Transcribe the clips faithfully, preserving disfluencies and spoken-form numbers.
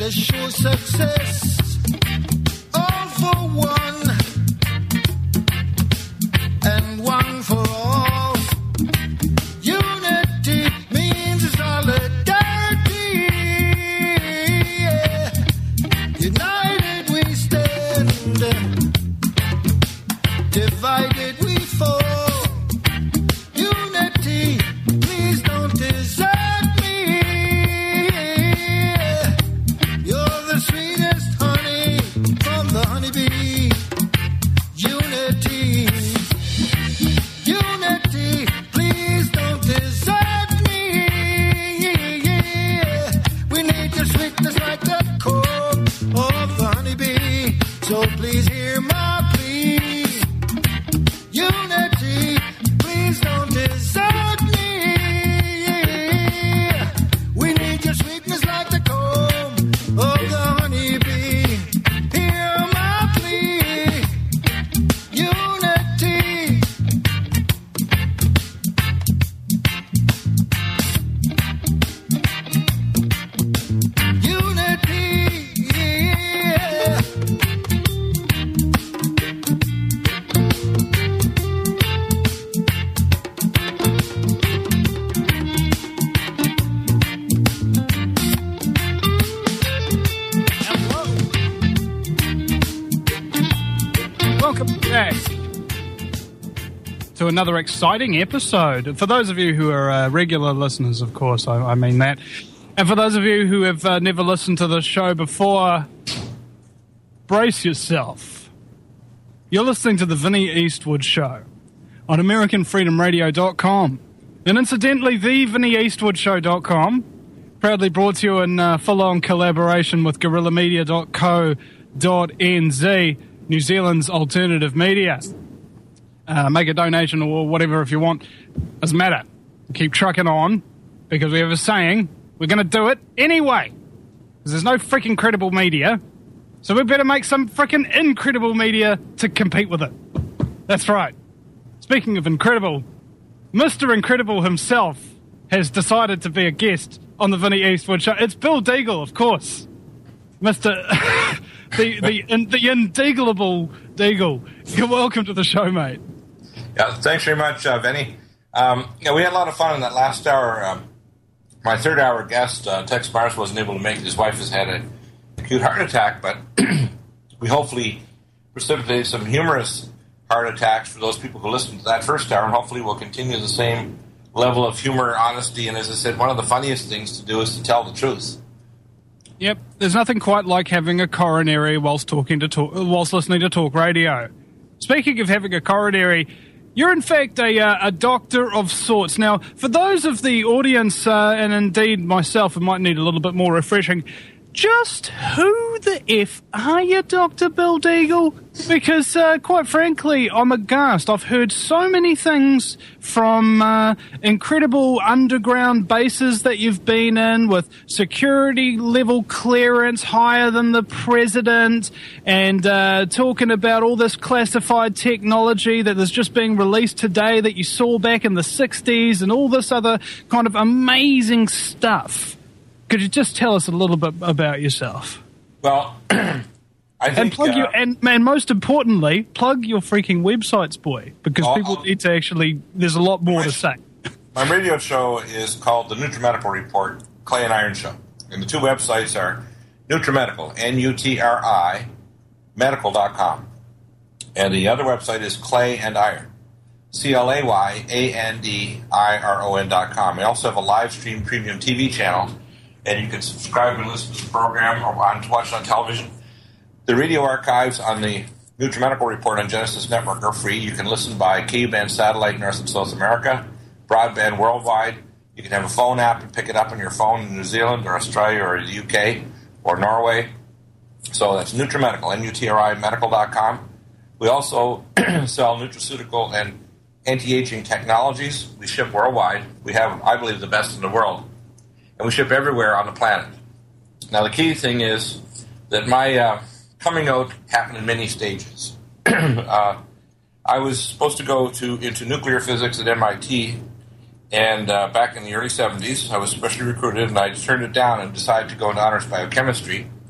to show success, all for one, and one for all. Unity means solidarity. Yeah. United we stand, divided we fall. Unity, please don't desert me. You're the sweetest honey from the honeybee. Unity, unity, please don't desert me. We need your sweetness like the comb of the honeybee. So please hear my plea. Unity, please don't desert me. We need your sweetness like the comb of the honeybee. Hear my plea. Unity. Unity, yeah. Welcome back to another exciting episode. For those of you who are uh, regular listeners, of course, I, I mean that. And for those of you who have uh, never listened to the show before, brace yourself. You're listening to the Vinnie Eastwood Show on American Freedom Radio dot com. And incidentally, the Vinnie Eastwood Show dot com, proudly brought to you in uh, full-on collaboration with Guerrilla Media dot co dot n z, New Zealand's alternative media. Uh, make a donation or whatever if you want. Doesn't matter. Keep trucking on, because we have a saying, we're going to do it anyway. Because there's no freaking credible media, so we better make some freaking incredible media to compete with it. That's right. Speaking of incredible, Mister Incredible himself has decided to be a guest on the Vinnie Eastwood Show. It's Bill Deagle, of course. Mister the the in, the indeaglable Deagle. You're welcome to the show, mate. Yeah, thanks very much, uh, Vinny. Um, yeah, we had a lot of fun in that last hour. Um, my third hour guest, uh, Tex Mars, wasn't able to make it. His wife has had an acute heart attack, but we hopefully precipitated some humorous heart attacks for those people who listened to that first hour, and hopefully we'll continue the same level of humor, honesty, and as I said, one of the funniest things to do is to tell the truth. Yep, there's nothing quite like having a coronary whilst talking to talk, whilst listening to talk radio. Speaking of having a coronary, you're in fact a, uh, a doctor of sorts. Now, for those of the audience, uh, and indeed myself, who might need a little bit more refreshing, just who the F are you, Doctor Bill Deagle? Because, uh, quite frankly, I'm aghast. I've heard so many things from uh, incredible underground bases that you've been in with security level clearance higher than the president, and uh, talking about all this classified technology that is just being released today that you saw back in the sixties and all this other kind of amazing stuff. Could you just tell us a little bit about yourself? Well, I think... And plug uh, your, and man, most importantly, plug your freaking websites, boy, because I'll, people I'll, need to actually, there's a lot more my, to say. My radio show is called the NutriMedical Report, Clay and Iron Show. And the two websites are NutriMedical, N U T R I, medical dot com. And the other website is Clay and Iron, C L A Y A N D I R O N dot com. We also have a live stream premium T V channel, and you can subscribe and listen to the program or on, watch it on television. The radio archives on the NutriMedical Report on Genesis Network are free. You can listen by K-band satellite North and South America, broadband worldwide. You can have a phone app and pick it up on your phone in New Zealand or Australia or the U K or Norway. So that's NutriMedical, N U T R I, medical dot com. We also sell nutraceutical and anti-aging technologies. We ship worldwide. We have, I believe, the best in the world. And we ship everywhere on the planet. Now, the key thing is that my uh, coming out happened in many stages. uh, I was supposed to go to into nuclear physics at M I T, and uh, back in the early seventies, I was specially recruited, and I turned it down and decided to go into honors biochemistry.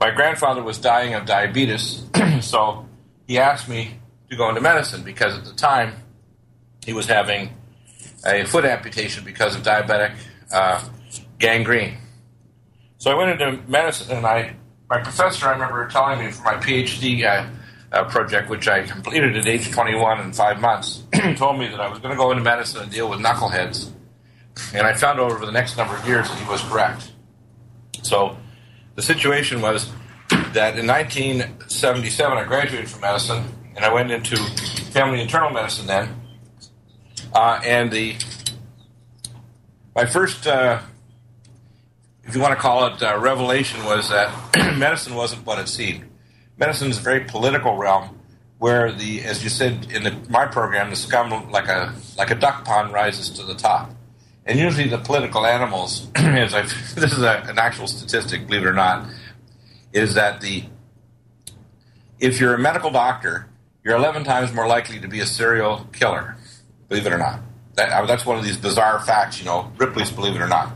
my grandfather was dying of diabetes, so he asked me to go into medicine because at the time he was having a foot amputation because of diabetic uh, gangrene. So I went into medicine, and I, my professor, I remember telling me for my PhD uh, uh, project, which I completed at age twenty-one in five months, told me that I was going to go into medicine and deal with knuckleheads. And I found out over the next number of years that he was correct. So the situation was that in nineteen seventy-seven, I graduated from medicine, and I went into family internal medicine then. Uh, and the my first, uh, if you want to call it, uh, revelation was that medicine wasn't what it seemed. Medicine is a very political realm where the, as you said in the, my program, the scum like a like a duck pond rises to the top. And usually the political animals, as I've, this is a, an actual statistic, believe it or not, is that the if you're a medical doctor, you're eleven times more likely to be a serial killer, believe it or not. That, that's one of these bizarre facts, you know, Ripley's Believe It or Not.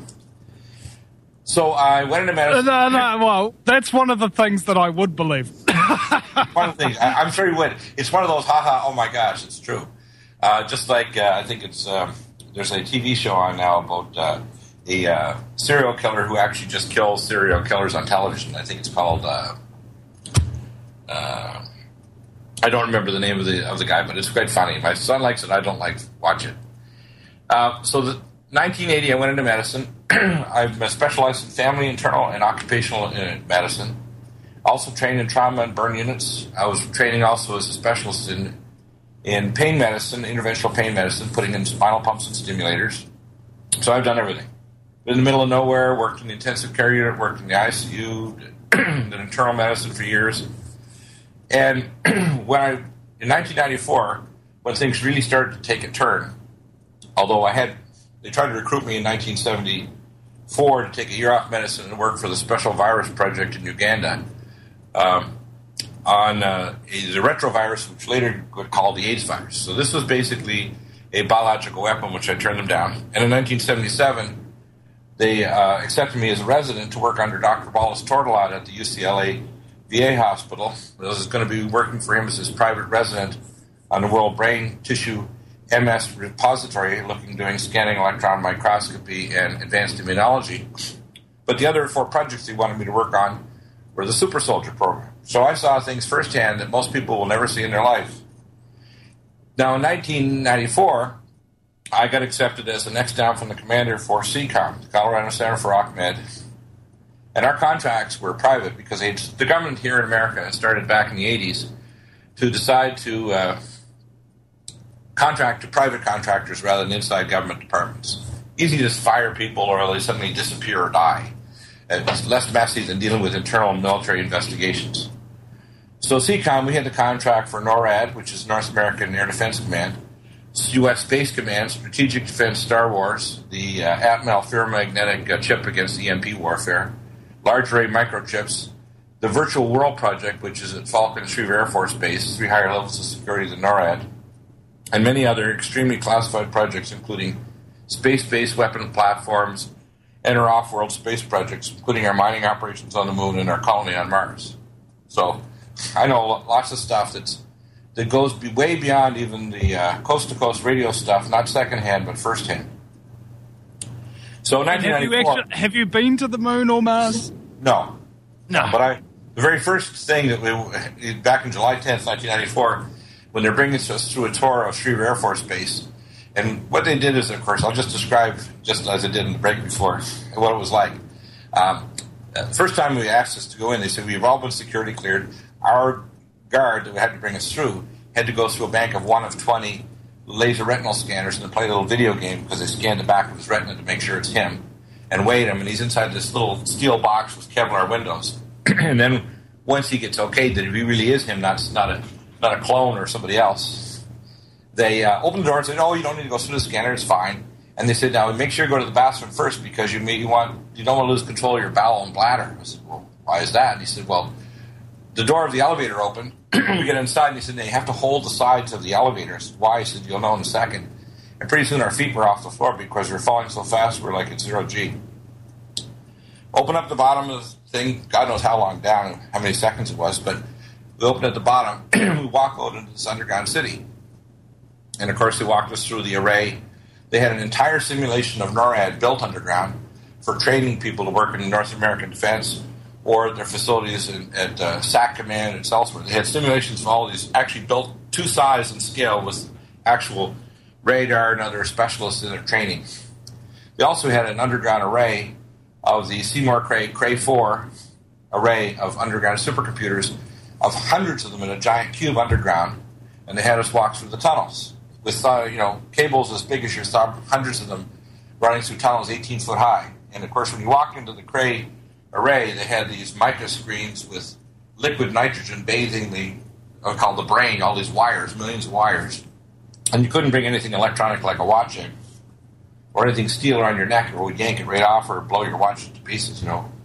So I went into medicine. No, no, well, that's one of the things that I would believe. One of the things, I, I'm sure you would. It's one of those, haha, oh my gosh, it's true. Uh, just like, uh, I think it's... Um, There's a T V show on now about uh, a uh, serial killer who actually just kills serial killers on television. I think it's called. Uh, uh, I don't remember the name of the of the guy, but it's quite funny. My son likes it. I don't like to watch it. Uh, so, the nineteen eighty, I went into medicine. I'm specialized in family, internal, and occupational medicine. Also trained in trauma and burn units. I was training also as a specialist in. in pain medicine, interventional pain medicine, putting in spinal pumps and stimulators. So I've done everything. In the middle of nowhere, worked in the intensive care unit, worked in the I C U, did internal medicine for years. And when I, in nineteen ninety-four, when things really started to take a turn, although I had, they tried to recruit me in nineteen seventy-four to take a year off medicine and work for the Special Virus Project in Uganda. Um, on uh, the retrovirus, which later got called the AIDS virus. So this was basically a biological weapon, which I turned them down. And in nineteen seventy-seven, they uh, accepted me as a resident to work under Doctor Wallace Tortolot at the U C L A V A hospital. I was going to be working for him as his private resident on the World Brain Tissue M S repository, looking, doing scanning, electron microscopy, and advanced immunology. But the other four projects they wanted me to work on were the Super Soldier program. So I saw things firsthand that most people will never see in their life. Now, in nineteen ninety-four, I got accepted as the next down from the commander for C COM, the Colorado Center for OcMed. And our contracts were private because the government here in America had started back in the eighties to decide to uh, contract to private contractors rather than inside government departments. Easy to just fire people or they suddenly disappear or die. It's less messy than dealing with internal military investigations. So C COM, we had the contract for NORAD, which is North American Air Defense Command, U S Space Command, Strategic Defense Star Wars, the uh, Atmel ferromagnetic uh, chip against E M P warfare, large array microchips, the Virtual World Project, which is at Falcon Schriever Air Force Base, three higher levels of security than NORAD, and many other extremely classified projects, including space-based weapon platforms and our off-world space projects, including our mining operations on the moon and our colony on Mars. So I know lots of stuff that's that goes be way beyond even the uh, coast-to-coast radio stuff, not secondhand, but firsthand. So in nineteen ninety-four... Have you, actually, have you been to the moon or Mars? No. No. But I, the very first thing that we, back in July tenth, nineteen ninety-four, when they're bringing us through a tour of Schriever Air Force Base, and what they did is, of course, I'll just describe, just as I did in the break before, what it was like. Um, the first time we asked us to go in, they said, we've all been security cleared. Our guard that had to bring us through had to go through a bank of one of twenty laser retinal scanners and then play a little video game because they scanned the back of his retina to make sure it's him and weighed him, and he's inside this little steel box with Kevlar windows. And then once he gets okayed that he really is him, not, not, a, not a clone or somebody else, they uh, opened the door and said, oh, you don't need to go through the scanner, it's fine. And they said, now make sure you go to the bathroom first because you may, you want you don't want to lose control of your bowel and bladder. I said, well, why is that? And he said, well, the door of the elevator opened. We get inside, and he said, they have to hold the sides of the elevator. I said, why? He said, you'll know in a second. And pretty soon our feet were off the floor because we were falling so fast we were like at zero G. Open up the bottom of the thing, God knows how long down, how many seconds it was, but we opened at the bottom, we walk out into this underground city. And of course, they walked us through the array. They had an entire simulation of NORAD built underground for training people to work in the North American Defense or their facilities in, at uh, S A C Command and elsewhere. They had simulations of all these, actually built to size and scale with actual radar and other specialists in their training. They also had an underground array of the Seymour Cray Cray four array of underground supercomputers, of hundreds of them in a giant cube underground, and they had us walk through the tunnels with uh, you know cables as big as your thumb, hundreds of them running through tunnels eighteen foot high. And of course, when you walk into the Cray array, they had these mica screens with liquid nitrogen bathing the, uh, called the brain, all these wires, millions of wires. And you couldn't bring anything electronic like a watch in, or anything steel around your neck, or would yank it right off or blow your watch to pieces, you know.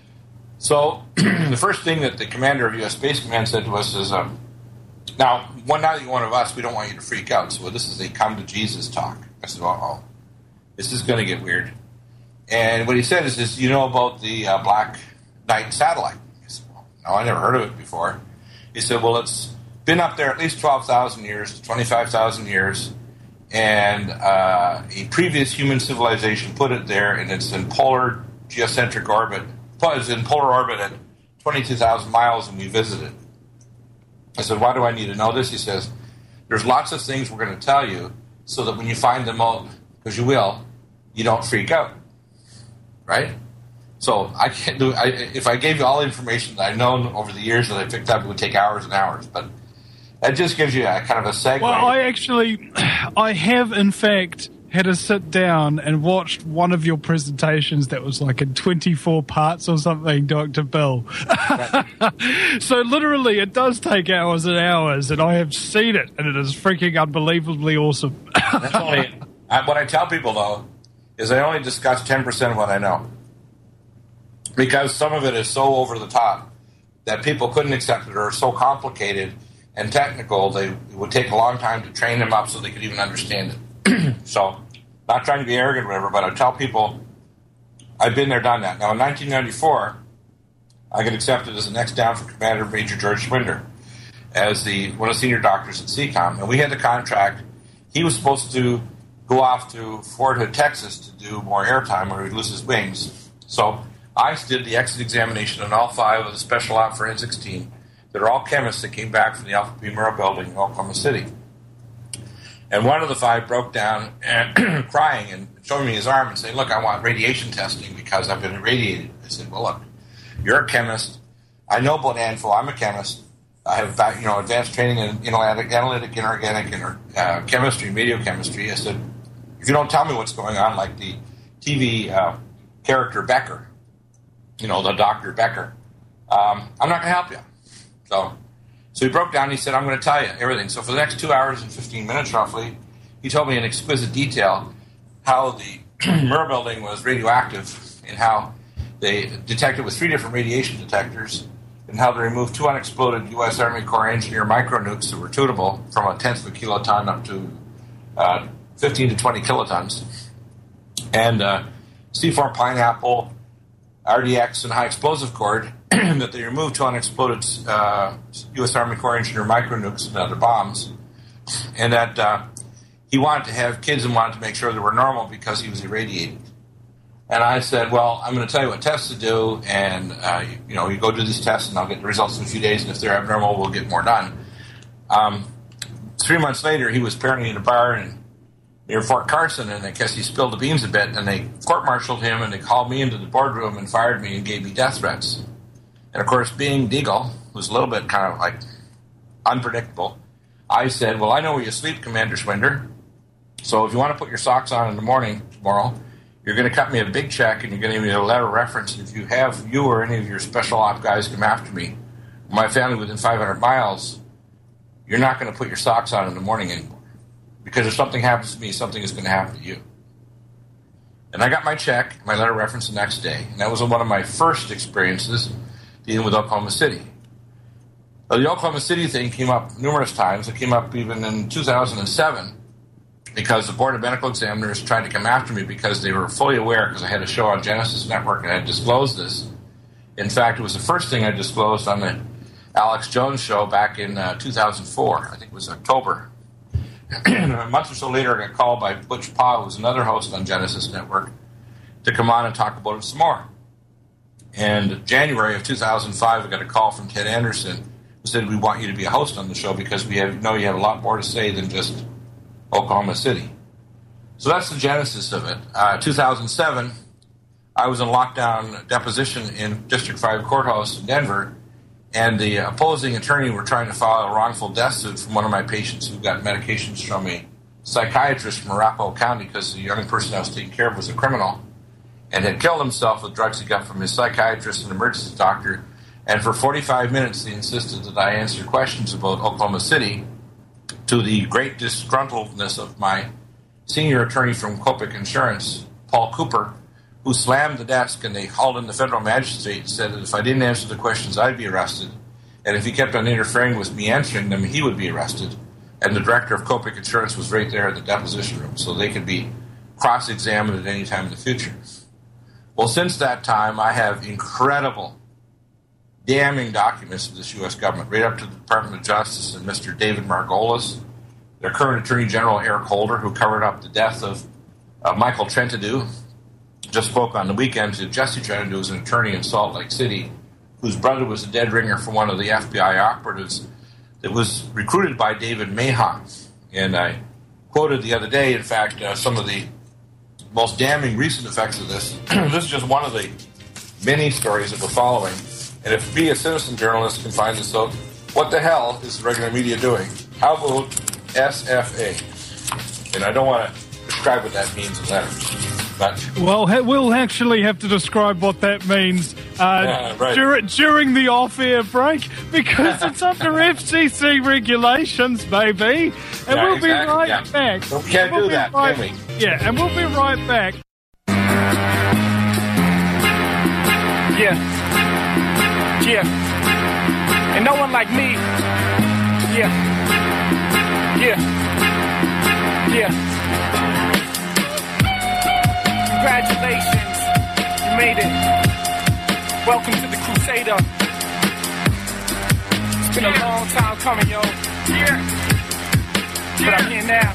So the first thing that the commander of U S Space Command said to us is, um, now, one now that you're one of us, we don't want you to freak out. So this is a come to Jesus talk. I said, uh-oh, this is going to get weird. And what he said is, is you know about the uh, Black Knight satellite? I said, well, no, I never heard of it before. He said, well, it's been up there at least twelve thousand years, twenty-five thousand years, and uh, a previous human civilization put it there, and it's in polar geocentric orbit. It's in polar orbit at twenty-two thousand miles, and we visited. I said, why do I need to know this? He says, there's lots of things we're going to tell you so that when you find them out, because you will, you don't freak out. Right? So I can't do. I, if I gave you all the information that I've known over the years that I picked up, it would take hours and hours. But that just gives you a kind of a segue. Well, I actually, I have in fact had to sit down and watched one of your presentations that was like in twenty-four parts or something, Doctor Bill. So literally, it does take hours and hours, and I have seen it, and it is freaking unbelievably awesome. That's only, I, what I tell people though is I only discuss ten percent of what I know, because some of it is so over the top that people couldn't accept it, or so complicated and technical they it would take a long time to train them up so they could even understand it. So, not trying to be arrogant or whatever, but I tell people I've been there, done that. Now, in nineteen ninety-four, I got accepted as the next down for Commander Major George Schwinder as the one of the senior doctors at C COM, and we had the contract. He was supposed to go off to Fort Hood, Texas, to do more airtime, or he'd lose his wings. So I did the exit examination on all five of the Special Op Forensics team that are all chemists that came back from the Alpha P Murrah building in Oklahoma City. And one of the five broke down and crying and showing me his arm and saying, look, I want radiation testing because I've been irradiated. I said, well, look, you're a chemist. I know about A N F O. I'm a chemist. I have you know advanced training in analytic, analytic inorganic, and uh, chemistry, radiochemistry. I said, if you don't tell me what's going on, like the T V uh, character Becker, you know, the Doctor Becker, um, I'm not going to help you. So... So he broke down and he said, I'm going to tell you everything. So for the next two hours and fifteen minutes, roughly, he told me in exquisite detail how the Murrah building was radioactive and how they detected with three different radiation detectors and how they removed two unexploded U S Army Corps engineer micronukes that were tunable from a tenth of a kiloton up to uh, fifteen to twenty kilotons. And uh, C four Pineapple, R D X, and high explosive cord, that they removed two unexploded uh, U S Army Corps engineer micronukes and other bombs, and that uh, he wanted to have kids and wanted to make sure they were normal because he was irradiated. And I said, well, I'm going to tell you what tests to do, and uh, you, you know, you go do these tests, and I'll get the results in a few days, and if they're abnormal, we'll get more done. Um, three months later, he was apparently in a bar in, near Fort Carson, and I guess he spilled the beans a bit, and they court-martialed him, and they called me into the boardroom and fired me and gave me death threats. And, of course, being Deagle, who's a little bit kind of like unpredictable, I said, well, I know where you sleep, Commander Schwinder. So if you want to put your socks on in the morning tomorrow, you're going to cut me a big check and you're going to give me a letter of reference. If you have you or any of your special op guys come after me, my family within five hundred miles, you're not going to put your socks on in the morning anymore. Because if something happens to me, something is going to happen to you. And I got my check, my letter of reference the next day. And that was one of my first experiences dealing with Oklahoma City. Now, the Oklahoma City thing came up numerous times. It came up even in two thousand seven because the Board of Medical Examiners tried to come after me because they were fully aware, because I had a show on Genesis Network and I had disclosed this. In fact, it was the first thing I disclosed on the Alex Jones show back in uh, two thousand four. I think it was October. A month or so later, I got called by Butch Pa, who was another host on Genesis Network, to come on and talk about it some more. And January of two thousand five, I got a call from Ted Anderson who said, we want you to be a host on the show because we have, know you have a lot more to say than just Oklahoma City. So that's the genesis of it. Uh, two thousand seven, I was in lockdown deposition in District five Courthouse in Denver, and the opposing attorney were trying to file a wrongful death suit from one of my patients who got medications from a psychiatrist from Arapahoe County because the young person I was taking care of was a criminal and had killed himself with drugs he got from his psychiatrist and emergency doctor. And for forty-five minutes, they insisted that I answer questions about Oklahoma City, to the great disgruntledness of my senior attorney from Copic Insurance, Paul Cooper, who slammed the desk, and they hauled in the federal magistrate and said that if I didn't answer the questions, I'd be arrested. And if he kept on interfering with me answering them, he would be arrested. And the director of Copic Insurance was right there in the deposition room, so they could be cross-examined at any time in the future. Well, since that time, I have incredible, damning documents of this U S government, right up to the Department of Justice and Mister David Margolis, their current Attorney General Eric Holder, who covered up the death of uh, Michael Trentadue, just spoke on the weekend to Jesse Trentadue, who's an attorney in Salt Lake City, whose brother was a dead ringer for one of the F B I operatives that was recruited by David Mahon. And I quoted the other day, in fact, uh, some of the most damning recent effects of this. This is just one of the many stories that we're following. And if we, a citizen journalist, can find this out, what the hell is the regular media doing? How about S F A? And I don't want to describe what that means in letters. But well, we'll actually have to describe what that means uh, yeah, right. dur- during the off-air break, because it's under F C C regulations, baby. And yeah, we'll exactly. be right yeah. back. So we can't we'll do that, right, can we? Yeah, and we'll be right back. Yeah. Yeah. And no one like me. Yeah. Yeah. Yeah. Congratulations. You made it. Welcome to the Crusader. It's been a long time coming, yo. Yeah. But I'm here now.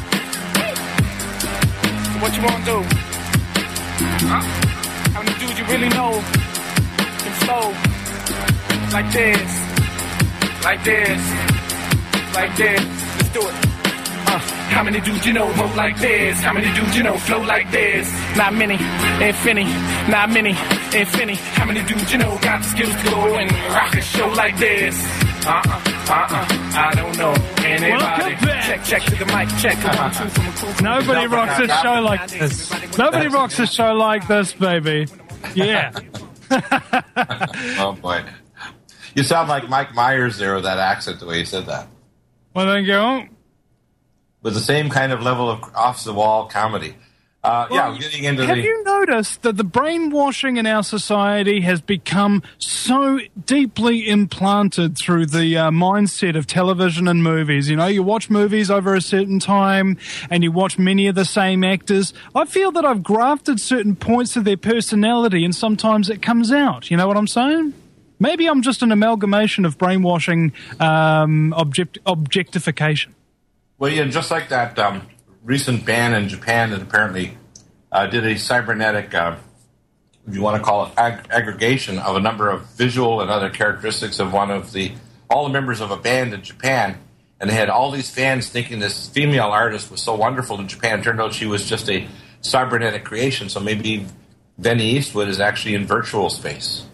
So what you wanna do? Huh? How many dudes you really know can flow like this, like this, like this? Let's do it. Uh, how many dudes you know roll like this? How many dudes you know flow like this? Not many, infinity, not many, infinity. How many dudes you know got the skills to go and rock a show like this? Uh-uh, uh-uh, I don't know anybody. Check, check to the mic, check. One, two from a crew from Nobody rocks a show like this. Nobody rocks a show like this, baby. Yeah. Oh, boy. You sound like Mike Myers there with that accent, the way you said that. Well, then go. With the same kind of level of off-the-wall comedy. Uh, Well, yeah, getting into have the... you noticed that the brainwashing in our society has become so deeply implanted through the uh, mindset of television and movies? You know, you watch movies over a certain time and you watch many of the same actors. I feel that I've grafted certain points of their personality and sometimes it comes out. You know what I'm saying? Maybe I'm just an amalgamation of brainwashing um, object- objectification. Well, yeah, just like that um, recent ban in Japan that apparently uh, did a cybernetic, uh, if you want to call it, ag- aggregation of a number of visual and other characteristics of one of the, all the members of a band in Japan. And they had all these fans thinking this female artist was so wonderful in Japan. It turned out she was just a cybernetic creation. So maybe Benny Eastwood is actually in virtual space.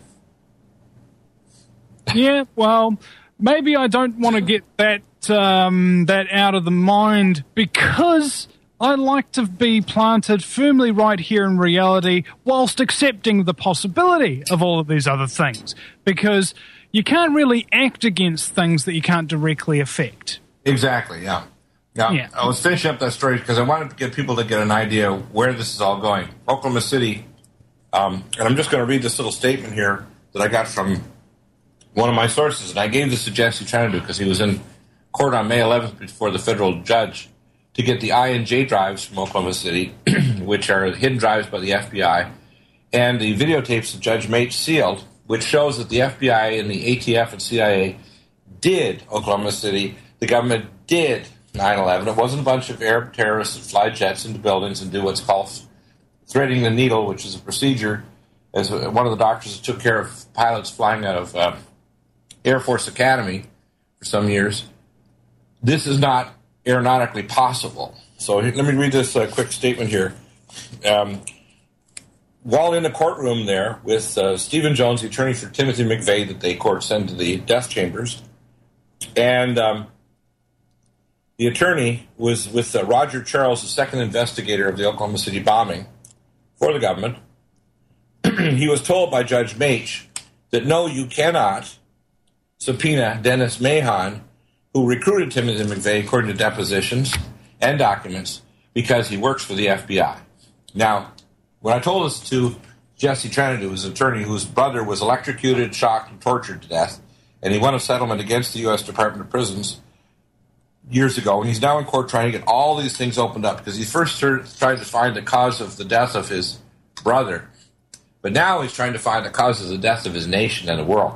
Yeah, well, maybe I don't want to get that um, that out of the mind because I like to be planted firmly right here in reality whilst accepting the possibility of all of these other things, because you can't really act against things that you can't directly affect. Exactly, yeah. Yeah, Yeah. I was finishing up that story because I wanted to get people to get an idea where this is all going. Oklahoma City, um, and I'm just going to read this little statement here that I got from one of my sources, and I gave this to Jesse Trentadue because he was in court on May eleventh before the federal judge to get the I and J drives from Oklahoma City, which are hidden drives by the F B I, and the videotapes that Judge Mate sealed, which shows that the F B I and the A T F and C I A did Oklahoma City. The government did nine eleven. It wasn't a bunch of Arab terrorists that fly jets into buildings and do what's called threading the needle, which is a procedure, as one of the doctors that took care of pilots flying out of uh, Air Force Academy for some years. This is not aeronautically possible. So let me read this uh, quick statement here. Um, while in the courtroom there with uh, Stephen Jones, the attorney for Timothy McVeigh that they court sent to the death chambers, and um, the attorney was with uh, Roger Charles, the second investigator of the Oklahoma City bombing for the government. He was told by Judge Mate that no, you cannot subpoena Dennis Mahon, who recruited Timothy McVeigh according to depositions and documents, because he works for the F B I. Now, when I told this to Jesse Trentadue, his attorney, whose brother was electrocuted, shocked, and tortured to death, and he won a settlement against the U S Department of Prisons years ago, and he's now in court trying to get all these things opened up, because he first tried to find the cause of the death of his brother, but now he's trying to find the cause of the death of his nation and the world.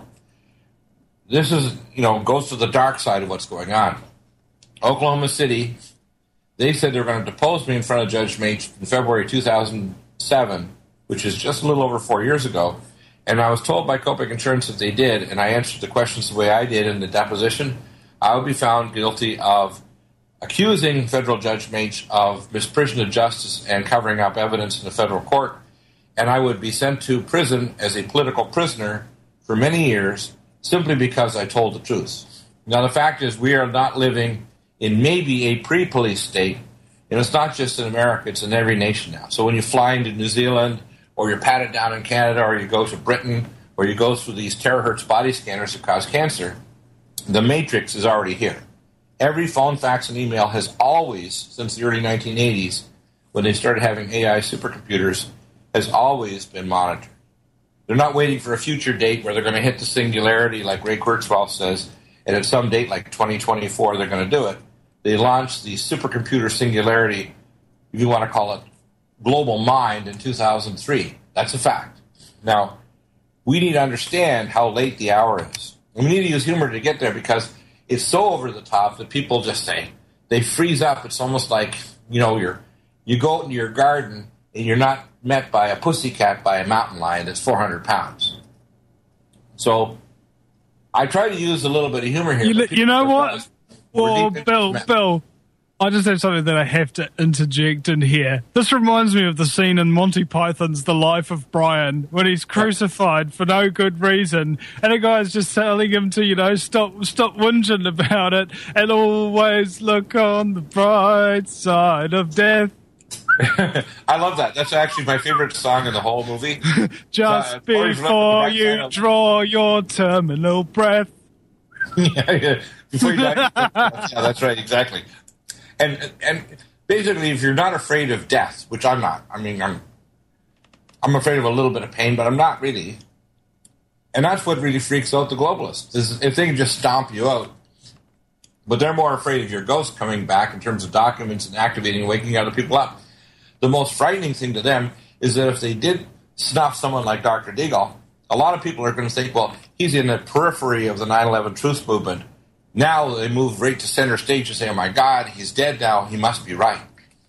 This is, you know, goes to the dark side of what's going on. Oklahoma City, they said they were going to depose me in front of Judge Mate in February two thousand seven, which is just a little over four years ago. And I was told by Copic Insurance that they did, and I answered the questions the way I did in the deposition. I would be found guilty of accusing federal Judge Mate of misprision of justice and covering up evidence in the federal court, and I would be sent to prison as a political prisoner for many years, simply because I told the truth. Now, the fact is, we are not living in maybe a pre-police state, and it's not just in America, it's in every nation now. So when you fly into New Zealand, or you're patted down in Canada, or you go to Britain, or you go through these terahertz body scanners that cause cancer, the matrix is already here. Every phone, fax, and email has always, since the early nineteen eighties, when they started having A I supercomputers, has always been monitored. They're not waiting for a future date where they're going to hit the singularity like Ray Kurzweil says, and at some date like twenty twenty-four they're going to do it. They launched the supercomputer singularity, if you want to call it global mind, in two thousand three. That's a fact. Now, we need to understand how late the hour is. And we need to use humor to get there, because it's so over the top that people just say, they freeze up. It's almost like, you know, you're, you go into your garden and you're not met by a pussycat by a mountain lion that's four hundred pounds. So I try to use a little bit of humor here. You, you know what? Well, Bill, Bill, I just have something that I have to interject in here. This reminds me of the scene in Monty Python's The Life of Brian, when he's crucified for no good reason, and a guy's just telling him to, you know, stop stop whinging about it, and always look on the bright side of death. I love that. That's actually my favorite song in the whole movie. Just uh, before you draw your terminal breath. yeah, yeah. Before you die. Yeah, that's right, exactly. And and basically, if you're not afraid of death, which I'm not, I mean, I'm I'm afraid of a little bit of pain, but I'm not really. And that's what really freaks out the globalists, is if they can just stomp you out. But they're more afraid of your ghost coming back in terms of documents and activating and waking other people up. The most frightening thing to them is that if they did snuff someone like Doctor Deagle, a lot of people are going to think, well, he's in the periphery of the nine eleven truth movement. Now they move right to center stage and say, oh my God, he's dead now, he must be right.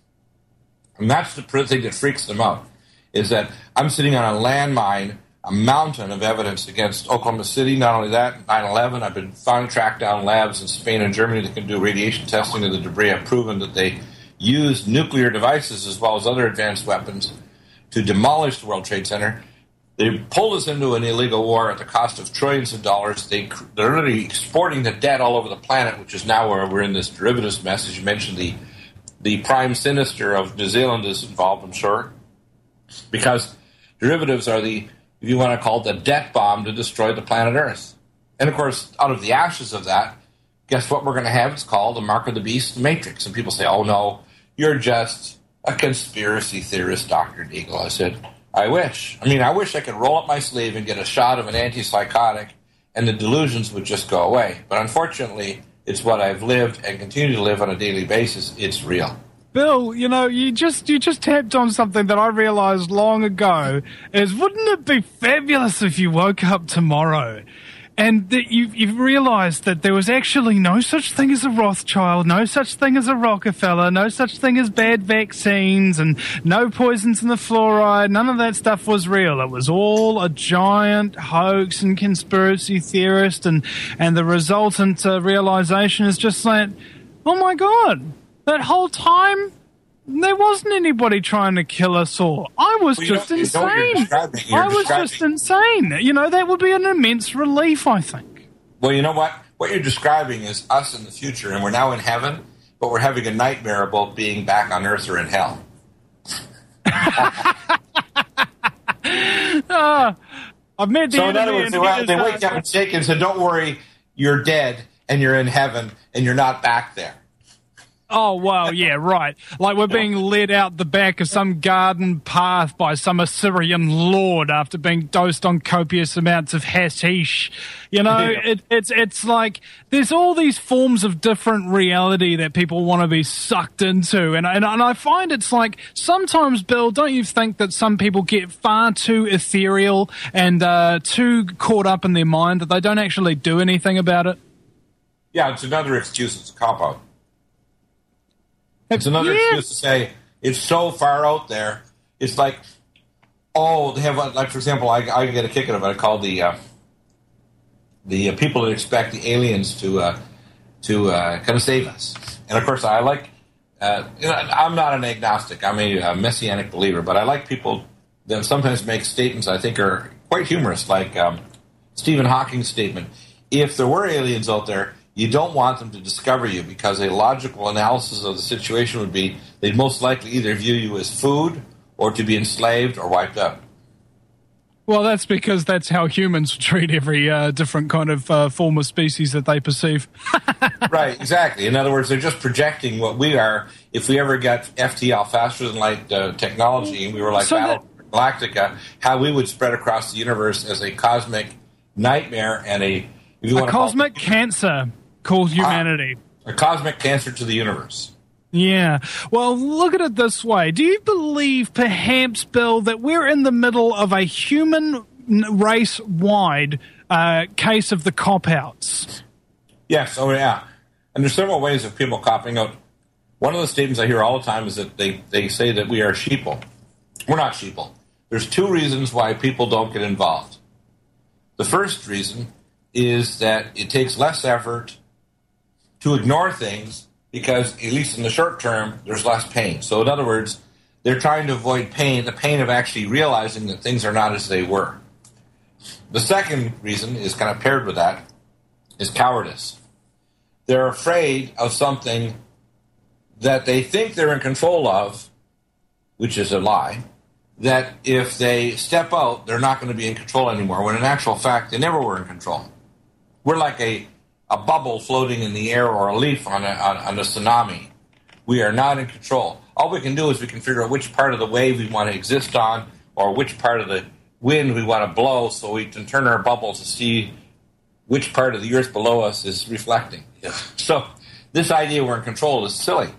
And that's the thing that freaks them out, is that I'm sitting on a landmine, a mountain of evidence against Oklahoma City. Not only that, nine eleven, I've been found tracked down labs in Spain and Germany that can do radiation testing of the debris. I've proven that they used nuclear devices as well as other advanced weapons to demolish the World Trade Center. They pulled us into an illegal war at the cost of trillions of dollars. They, they're literally exporting the debt all over the planet, which is now where we're in this derivatives mess. As you mentioned, the, the prime sinister of New Zealand is involved, I'm sure, because derivatives are the, if you want to call it, the debt bomb to destroy the planet Earth. And, of course, out of the ashes of that, guess what we're going to have? It's called the Mark of the Beast, the Matrix. And people say, oh, no, you're just a conspiracy theorist, Doctor Deagle. I said, I wish. I mean, I wish I could roll up my sleeve and get a shot of an antipsychotic and the delusions would just go away. But unfortunately, It's what I've lived and continue to live on a daily basis. It's real. Bill, you know, you just you just tapped on something that I realized long ago is, wouldn't it be fabulous if you woke up tomorrow and that you you realized that there was actually no such thing as a Rothschild, no such thing as a Rockefeller, no such thing as bad vaccines, and no poisons in the fluoride, none of that stuff was real. It was all a giant hoax and conspiracy theorist, and, and the resultant uh, realization is just like, oh my God, that whole time, there wasn't anybody trying to kill us all. I was Well, you just know- you know what you're insane. describing. You're I was describing- just insane. You know, that would be an immense relief, I think. Well, you know what? What you're describing is us in the future, and we're now in heaven, but we're having a nightmare about being back on earth or in hell. Uh, I've met the So in other enemy words, and they, he is, they uh, wake up and shake and say, don't worry, you're dead, and you're in heaven, and you're not back there. Oh, well, yeah, right. Like we're being led out the back of some garden path by some Assyrian lord after being dosed on copious amounts of hashish. You know, Yeah. it, it's it's like there's all these forms of different reality that people want to be sucked into. And, and, and I find it's like sometimes, Bill, don't you think that some people get far too ethereal and uh, too caught up in their mind that they don't actually do anything about it? Yeah, it's another excuse. It's a cop-out. It's another Yeah. excuse to say it's so far out there. It's like, oh, they have a- like for example, I, I get a kick out of it. I call the uh, the uh, people that expect the aliens to uh, to uh, kind of save us. And of course, I like. Uh, you know, I'm not an agnostic. I'm a, uh messianic believer, but I like people that sometimes make statements I think are quite humorous, like um, Stephen Hawking's statement: "If there were aliens out there, you don't want them to discover you, because a logical analysis of the situation would be they'd most likely either view you as food or to be enslaved or wiped out." Well, that's because that's how humans treat every uh, different kind of uh, form of species that they perceive. Right, exactly. In other words, they're just projecting what we are. If we ever got F T L, faster than light uh, technology, and we were like So Battle Galactica, how we would spread across the universe as a cosmic nightmare and a, if you A want to call it- cosmic cancer called humanity. a cosmic cancer to the universe. Yeah. Well, look at it this way. Do you believe, perhaps, Bill, that we're in the middle of a human race-wide uh, case of the cop-outs? Yes, oh yeah. And there's several ways of people copping out. One of the statements I hear all the time is that they, they say that we are sheeple. We're not sheeple. There's two reasons why people don't get involved. The first reason is that it takes less effort to ignore things because, at least in the short term, there's less pain. So in other words, they're trying to avoid pain, the pain of actually realizing that things are not as they were. The second reason is kind of paired with that, is cowardice. They're afraid of something that they think they're in control of, which is a lie, that if they step out, they're not going to be in control anymore, when in actual fact, they never were in control. We're like a, a bubble floating in the air or a leaf on a, on, on a tsunami. We are not in control. All we can do is we can figure out which part of the wave we want to exist on or which part of the wind we want to blow, so we can turn our bubble to see which part of the earth below us is reflecting. So this idea we're in control is silly.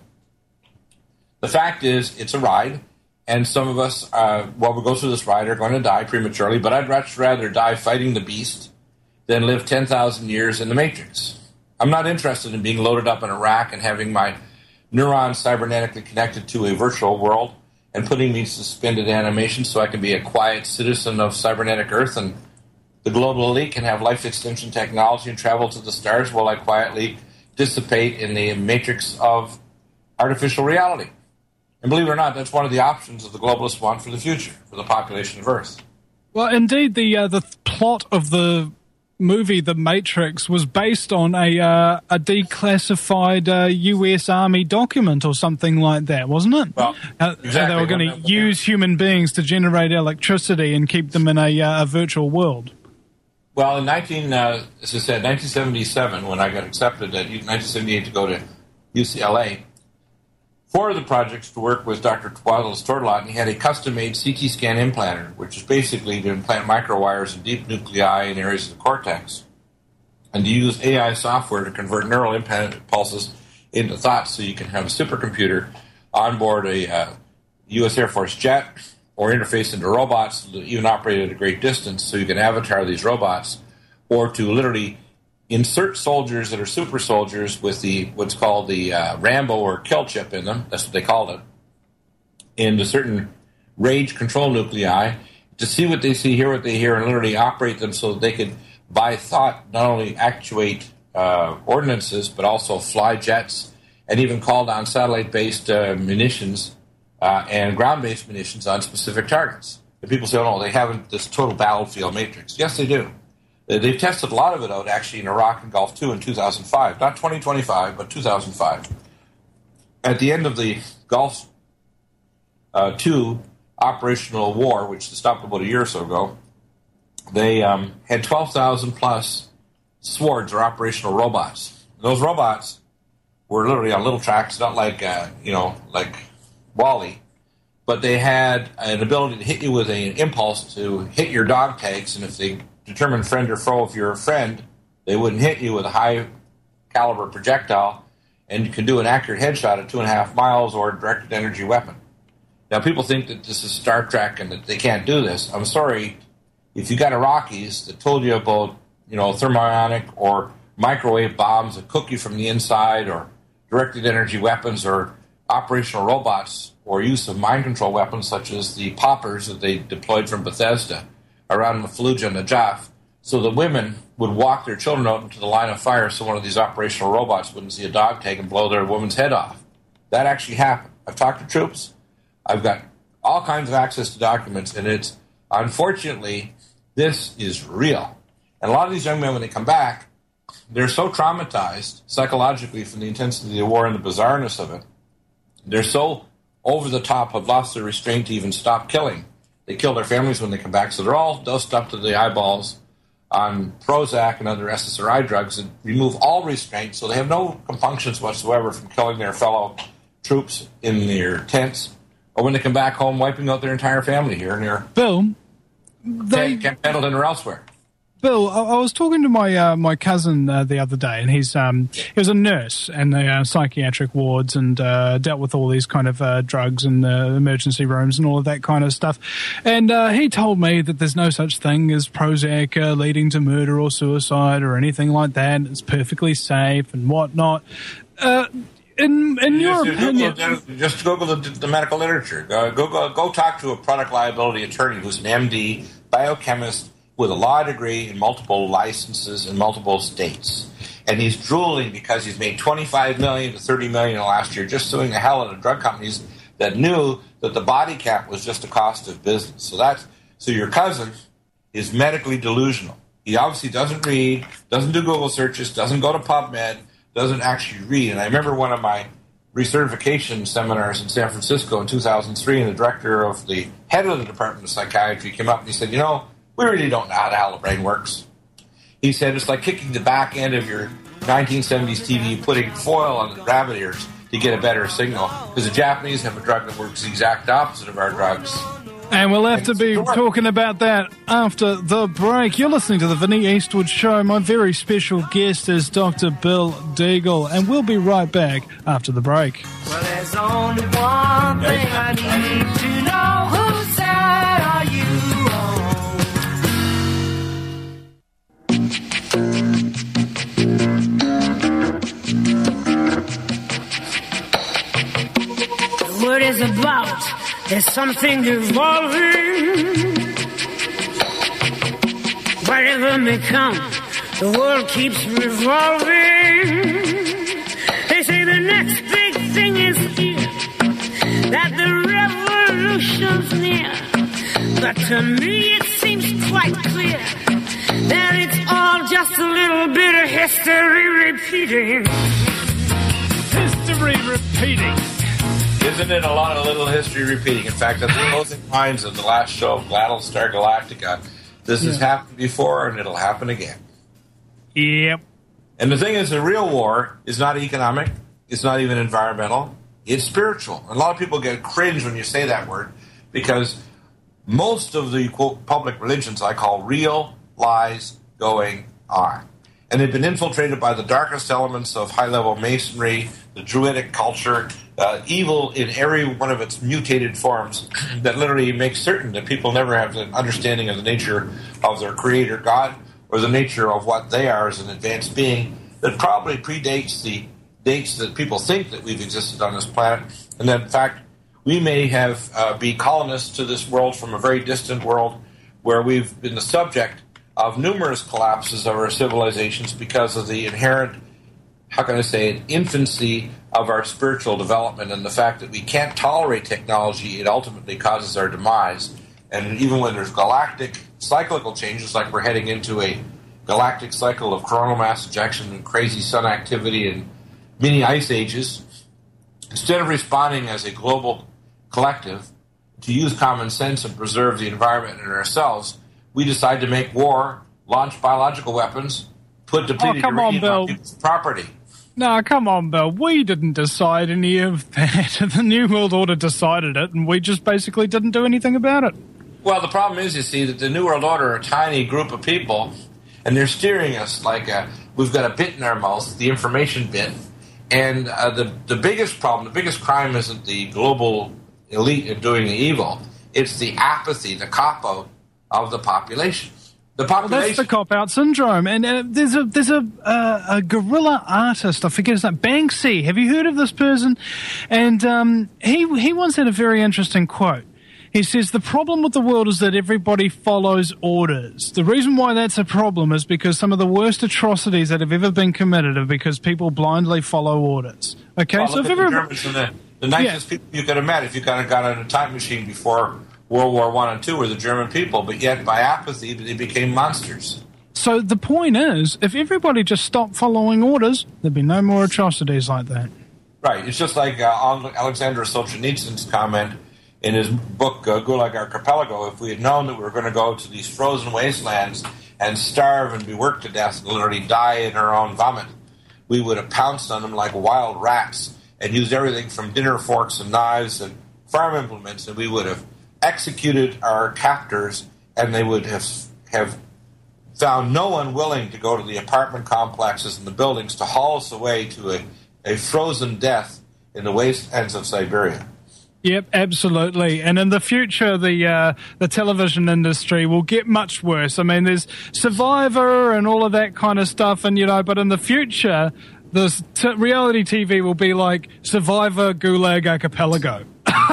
The fact is, it's a ride, and some of us, uh, while we go through this ride, are going to die prematurely, but I'd much rather die fighting the beast than live ten thousand years in the Matrix. I'm not interested in being loaded up in a rack and having my neurons cybernetically connected to a virtual world and putting me in suspended animation so I can be a quiet citizen of cybernetic Earth and the global elite can have life extension technology and travel to the stars while I quietly dissipate in the matrix of artificial reality. And believe it or not, that's one of the options that the globalists want for the future, for the population of Earth. Well, indeed, the uh, the th- plot of the movie The Matrix was based on a uh, a declassified uh, U S Army document or something like that, wasn't it? Well, uh, exactly. They were going to use human beings to generate electricity and keep them in a, uh, a virtual world. Well, in nineteen, uh, as I said, nineteen seventy-seven, when I got accepted at nineteen seventy-eight to go to U C L A, four of the projects to work with Doctor Wallace Tortolot, and he had a custom-made C T scan implanter, which is basically to implant microwires and deep nuclei in areas of the cortex. and to use A I software to convert neural impulses into thoughts so you can have a supercomputer on board a uh, U S Air Force jet or interface into robots that even operate at a great distance so you can avatar these robots, or to literally insert soldiers that are super soldiers with the what's called the uh, Rambo or kill chip in them, that's what they called it, into certain rage control nuclei to see what they see, hear what they hear, and literally operate them so that they could, by thought, not only actuate uh, ordnances, but also fly jets and even call down satellite-based uh, munitions uh, and ground-based munitions on specific targets. And people say, oh, no, they haven't this total battlefield matrix. Yes, they do. They've tested a lot of it out, actually, in Iraq and Gulf two in two thousand five. Not twenty twenty-five, but two thousand five. At the end of the Gulf uh, two operational war, which stopped about a year or so ago, they um, had twelve thousand plus swords or operational robots. And those robots were literally on little tracks, not like, uh, you know, like Wall-E, but they had an ability to hit you with an impulse to hit your dog tags, and if they determine friend or foe, if you're a friend, they wouldn't hit you with a high caliber projectile, and you can do an accurate headshot at two and a half miles or a directed energy weapon. Now, people think that this is Star Trek and that they can't do this. I'm sorry, if you got Iraqis that told you about, you know, thermionic or microwave bombs that cook you from the inside, or directed energy weapons, or operational robots, or use of mind control weapons such as the poppers that they deployed from Bethesda around Fallujah and Najaf, so the women would walk their children out into the line of fire so one of these operational robots wouldn't see a dog tag and blow their woman's head off. That actually happened. I've talked to troops. I've got all kinds of access to documents, and it's, unfortunately, this is real. And a lot of these young men, when they come back, they're so traumatized psychologically from the intensity of the war and the bizarreness of it. They're so over the top, have lost their restraint to even stop killing. They kill their families when they come back, so they're all dosed up to the eyeballs on Prozac and other S S R I drugs that remove all restraint, so they have no compunctions whatsoever from killing their fellow troops in their tents, or when they come back home, wiping out their entire family here near Bill, they, Camp Pendleton or elsewhere. Bill, I, I was talking to my uh, my cousin uh, the other day, and he's um he was a nurse in the uh, psychiatric wards and uh, dealt with all these kind of uh, drugs in the emergency rooms and all of that kind of stuff. And uh, he told me that there's no such thing as Prozac uh, leading to murder or suicide or anything like that. It's perfectly safe and whatnot. Uh, in in your just, opinion, Google, just Google the, the medical literature. Go, go go go talk to a product liability attorney who's an M D, biochemist, with a law degree and multiple licenses in multiple states. And he's drooling because he's made twenty-five million dollars to thirty million dollars last year just suing the hell out of drug companies that knew that the body count was just a cost of business. So that's so your cousin is medically delusional. He obviously doesn't read, doesn't do Google searches, doesn't go to PubMed, doesn't actually read. And I remember one of my recertification seminars in San Francisco in two thousand three, and the director of the head of the Department of Psychiatry came up and he said, you know, we really don't know how the hell the brain works. He said it's like kicking the back end of your nineteen seventies T V, putting foil on the rabbit ears to get a better signal. Because the Japanese have a drug that works the exact opposite of our drugs. And we'll have to be talking about that after the break. You're listening to the Vinny Eastwood Show. My very special guest is Doctor Bill Deagle, and we'll be right back after the break. Well, there's only one thing I need to know. Whose side are you on? The word is about. There's something evolving. Whatever may come, the world keeps revolving. They say the next big thing is here, that the revolution's near. But to me it seems quite clear that it's all just a little bit of history repeating. History repeating. Isn't it a lot of little history repeating? In fact, that's the closing lines of the last show of Battlestar Galactica. This yeah. has happened before, and it'll happen again. Yep. And the thing is, the real war is not economic. It's not even environmental. It's spiritual. And a lot of people get cringe when you say that word, because most of the, quote, public religions I call real lies going on. And they've been infiltrated by the darkest elements of high-level masonry, the druidic culture, uh, evil in every one of its mutated forms that literally makes certain that people never have an understanding of the nature of their creator God or the nature of what they are as an advanced being that probably predates the dates that people think that we've existed on this planet. And that, in fact, we may have uh, be colonists to this world from a very distant world where we've been the subject of numerous collapses of our civilizations because of the inherent, how can I say it, infancy of our spiritual development and the fact that we can't tolerate technology. It ultimately causes our demise. And even when there's galactic cyclical changes, like we're heading into a galactic cycle of coronal mass ejection and crazy sun activity and mini ice ages, instead of responding as a global collective to use common sense and preserve the environment and ourselves, we decide to make war, launch biological weapons, put depleted oh, come on, uranium Bill. on people's property. No, come on, Bill. We didn't decide any of that. The New World Order decided it, and we just basically didn't do anything about it. Well, the problem is, you see, that the New World Order are a tiny group of people, and they're steering us like a, we've got a bit in our mouth, the information bit. And uh, the, the biggest problem, the biggest crime isn't the global elite in doing the evil. It's the apathy, the cop-out of the population. The population. Well, that's the cop-out syndrome. And uh, there's a there's a uh, a guerrilla artist. I forget his name. Banksy. Have you heard of this person? And um, he he once had a very interesting quote. He says, the problem with the world is that everybody follows orders. The reason why that's a problem is because some of the worst atrocities that have ever been committed are because people blindly follow orders. Okay, well, so look if at the everybody... Germans and the, the nicest Yeah. people you could have met if you kind of got on a time machine before World War One and Two were the German people, but yet by apathy they became monsters. So the point is, if everybody just stopped following orders, there'd be no more atrocities like that. Right. It's just like uh, Alexander Solzhenitsyn's comment in his book, uh, Gulag Archipelago. If we had known that we were going to go to these frozen wastelands and starve and be worked to death and literally die in our own vomit, we would have pounced on them like wild rats and used everything from dinner forks and knives and farm implements, and we would have executed our captors, and they would have have found no one willing to go to the apartment complexes and the buildings to haul us away to a, a frozen death in the wastelands of Siberia. Yep, absolutely. And in the future, the uh, the television industry will get much worse. I mean, there's Survivor and all of that kind of stuff, and you know, but in the future, the t- reality T V will be like Survivor Gulag Archipelago.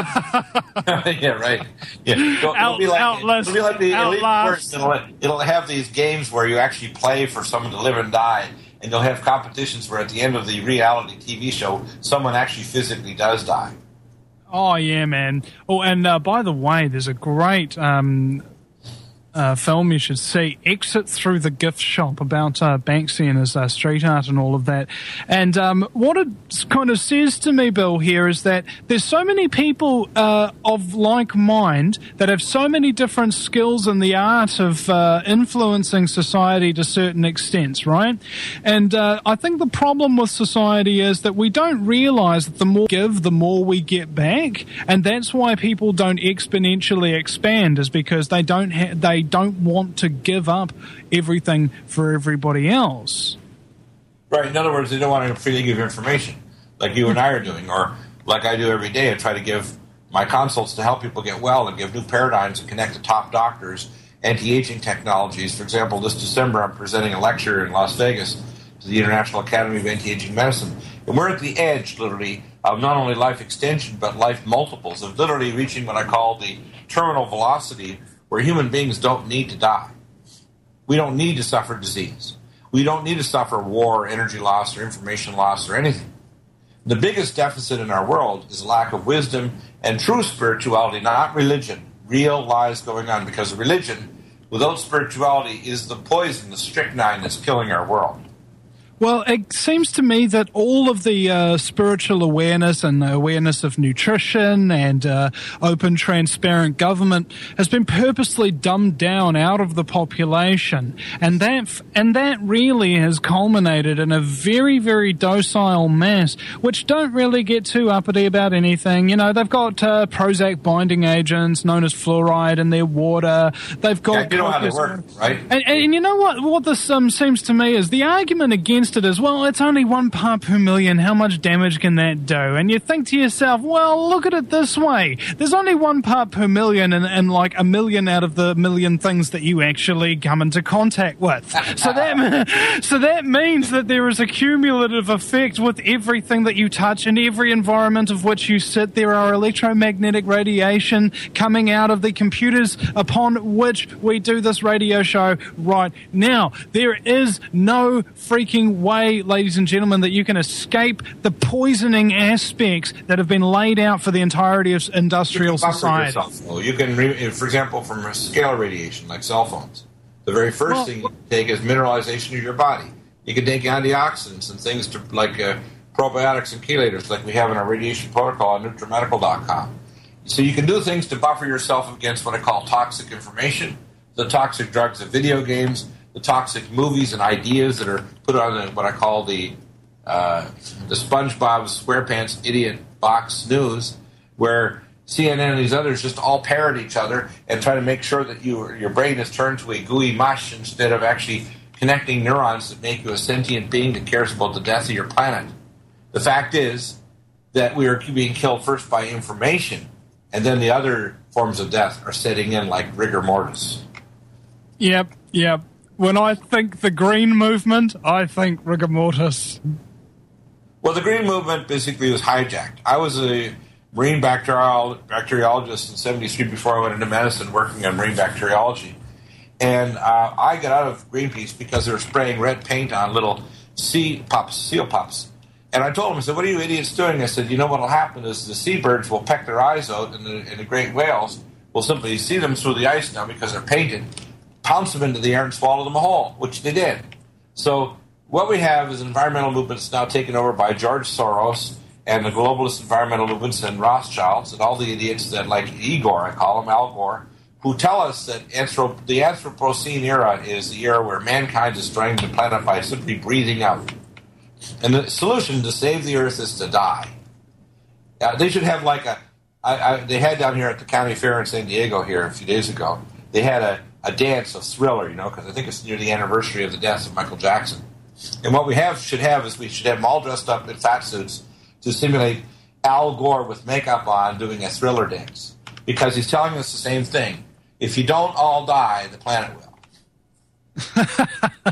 Yeah, right. Yeah, it'll, Out, it'll, be like, outlast, it'll be like the elite outlast. It'll, it'll have these games where you actually play for someone to live and die, and you'll have competitions where at the end of the reality T V show, someone actually physically does die. Oh, yeah, man. Oh, and uh, by the way, there's a great um, uh, film you should see, Exit Through the Gift Shop, about uh, Banksy and his uh, street art and all of that. And um, what it kind of says to me, Bill, here is that there's so many people uh, of like mind that have so many different skills in the art of uh, influencing society to certain extents, right? And uh, I think the problem with society is that we don't realize that the more we give, the more we get back, and that's why people don't exponentially expand, is because they don't ha- they don't want to give up everything for everybody else. Right. In other words, they don't want to freely give information like you and I are doing, or like I do every day. I try to give my consults to help people get well and give new paradigms and connect to top doctors, anti-aging technologies. For example, this December I'm presenting a lecture in Las Vegas to the International Academy of Anti-Aging Medicine. And we're at the edge, literally, of not only life extension, but life multiples, of literally reaching what I call the terminal velocity, where human beings don't need to die. We don't need to suffer disease. We don't need to suffer war, or energy loss, or information loss, or anything. The biggest deficit in our world is lack of wisdom and true spirituality, not religion. Real lies going on, because religion, without spirituality, is the poison, the strychnine that's killing our world. Well, it seems to me that all of the uh, spiritual awareness and awareness of nutrition and uh, open, transparent government has been purposely dumbed down out of the population, and that and that really has culminated in a very, very docile mass, which don't really get too uppity about anything. You know, they've got uh, Prozac binding agents known as fluoride in their water. They've got Yeah, you know how they work, right? And, and you know what? What this um, seems to me is the argument against it is, well, it's only one part per million. How much damage can that do? And you think to yourself, well, look at it this way. There's only one part per million and, and like a million out of the million things that you actually come into contact with. So that, so that means that there is a cumulative effect with everything that you touch and every environment of which you sit. There are electromagnetic radiation coming out of the computers upon which we do this radio show right now. There is no freaking way, ladies and gentlemen, that you can escape the poisoning aspects that have been laid out for the entirety of industrial you can society. Yourself, though. You can, re- for example, from a scalar radiation like cell phones, the very first well, thing you take is mineralization of your body. You can take antioxidants and things to, like uh, probiotics and chelators, like we have in our radiation protocol on NutriMedical dot com. So you can do things to buffer yourself against what I call toxic information, the toxic drugs of video games, the toxic movies and ideas that are put on the, what I call the uh, the SpongeBob SquarePants idiot box news, where C N N and these others just all parrot each other and try to make sure that you, your brain is turned to a gooey mush instead of actually connecting neurons that make you a sentient being that cares about the death of your planet. The fact is that we are being killed first by information, and then the other forms of death are setting in like rigor mortis. Yep, yep. When I think the green movement, I think rigor mortis. Well, the green movement basically was hijacked. I was a marine bacteriolo- bacteriologist in seventy-three before I went into medicine working on marine bacteriology. And uh, I got out of Greenpeace because they were spraying red paint on little sea pups, seal pups. And I told them, I said, what are you idiots doing? I said, you know what will happen is the seabirds will peck their eyes out, and the, and the great whales will simply see them through the ice now because they're painted, pounce them into the air and swallow them whole, which they did. So what we have is environmental movements now taken over by George Soros and the globalist environmental movements and Rothschilds and all the idiots that, like Igor, I call him, Al Gore, who tell us that anthrop- the Anthropocene era is the era where mankind is destroying the planet by simply breathing out. And the solution to save the Earth is to die. Uh, they should have like a... I, I, they had down here at the county fair in San Diego here a few days ago, they had a, a dance of Thriller, you know, because I think it's near the anniversary of the death of Michael Jackson. And what we have should have is we should have them all dressed up in fat suits to simulate Al Gore with makeup on doing a Thriller dance. Because he's telling us the same thing. If you don't all die, the planet will.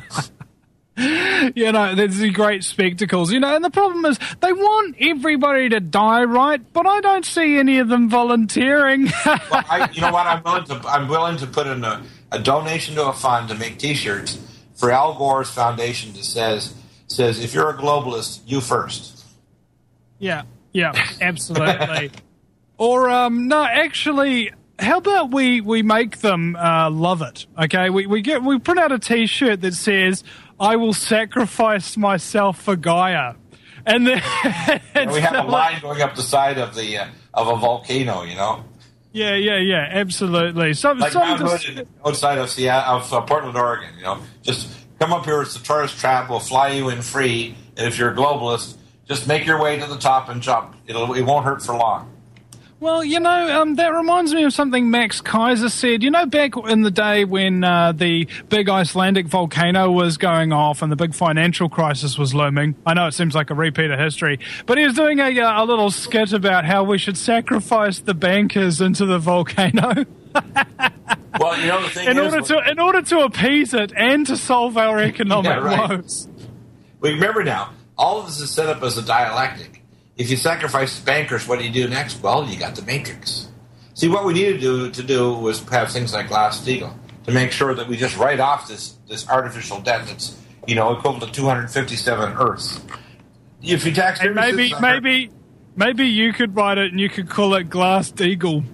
You know, there's the great spectacles, you know, and the problem is they want everybody to die, right? But I don't see any of them volunteering. Well, I, you know what? I'm willing to. I'm willing to put in a, a donation to a fund to make T-shirts for Al Gore's foundation that says says if you're a globalist, you first. Yeah, yeah, absolutely. Or um, no, actually. How about we, we make them uh, love it? Okay, we we get we print out a T-shirt that says "I will sacrifice myself for Gaia," and then and we have a line going up the side of the uh, of a volcano. You know. Yeah, yeah, yeah, absolutely. Some like some Mount just, Hood outside of Seattle, of uh, Portland, Oregon. You know, just come up here. It's a tourist trap. We'll fly you in free. And if you're a globalist, just make your way to the top and jump. It'll it won't hurt for long. Well, you know, um, that reminds me of something Max Kaiser said. You know, back in the day when uh, the big Icelandic volcano was going off and the big financial crisis was looming. I know it seems like a repeat of history, but he was doing a, a little skit about how we should sacrifice the bankers into the volcano. Well, you know, the thing in is... Order to, in order to appease it and to solve our economic yeah, right. woes. Well, remember now, all of this is set up as a dialectic. If you sacrifice the bankers, what do you do next? Well, you got the Matrix. See, what we needed to do, to do was have things like Glass-Steagall to make sure that we just write off this, this artificial debt that's, you know, equivalent to two hundred fifty-seven Earths. If you tax... And maybe, maybe, maybe you could write it and you could call it Glass-Steagall.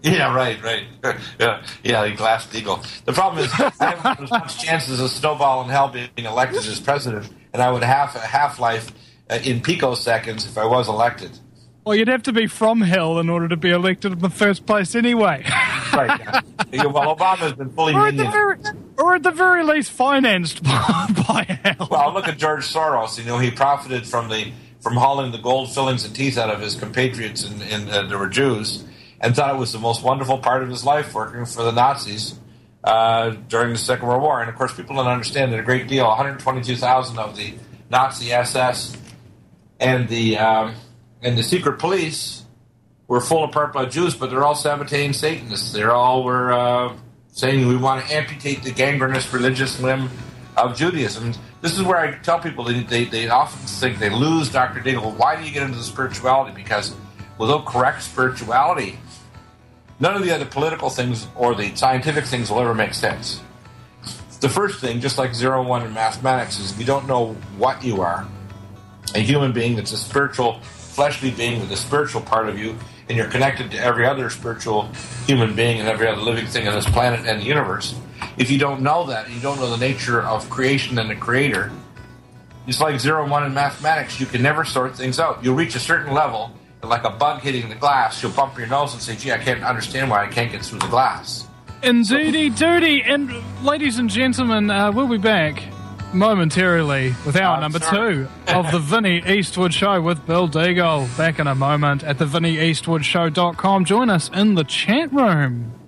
Yeah, right, right. Yeah, yeah, the Glass Steagall. The problem is, I have as much chance as a snowball in hell being elected as president, and I would have a half-life uh, in picoseconds if I was elected. Well, you'd have to be from hell in order to be elected in the first place anyway. Right, yeah. Yeah, well, Obama's been fully or, at the minion. very, or at the very least financed by, by hell. Well, look at George Soros. You know, he profited from the from hauling the gold fillings and teeth out of his compatriots in, in uh, that were Jews, and thought it was the most wonderful part of his life working for the Nazis uh, during the Second World War. And of course, people don't understand that a great deal. one hundred twenty-two thousand of the Nazi S S and the um, and the secret police were full of part by Jews, but they're all sabotaging Satanists. They all were uh, saying we want to amputate the gangrenous religious limb of Judaism. This is where I tell people they, they, they often think they lose Doctor Deagle. Why do you get into the spirituality? Because without correct spirituality, none of the other political things or the scientific things will ever make sense. The first thing, just like zero one in mathematics, is if you don't know what you are, a human being that's a spiritual, fleshly being with a spiritual part of you, and you're connected to every other spiritual human being and every other living thing on this planet and the universe. If you don't know that, and you don't know the nature of creation and the creator, it's like zero and one in mathematics. You can never sort things out. You'll reach a certain level, and like a bug hitting the glass, you'll bump your nose and say, gee, I can't understand why I can't get through the glass. Indeedy doody. And ladies and gentlemen, uh, we'll be back momentarily with our I'm number sorry. two of the Vinnie Eastwood Show with Bill Deagle. Back in a moment at the vinnie eastwood show dot com. Join us in the chat room.